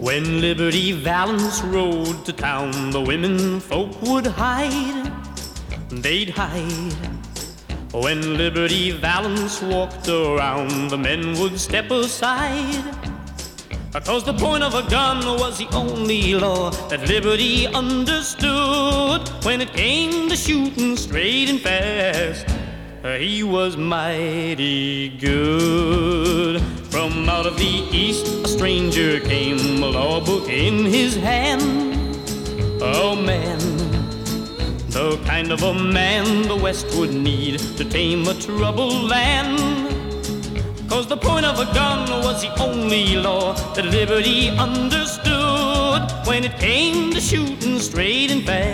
When Liberty Valance rode to town, the women folk would hide, they'd hide. When Liberty Valance walked around, the men would step aside, 'cause the point of a gun was the only law that Liberty understood. When it came to shooting straight and fast, he was mighty good. From out of the east a stranger came, a law book in his hand. Oh man, the kind of a man the West would need to tame a troubled land. 'Cause the point of a gun was the only law that Liberty understood. When it came to shooting straight and fast,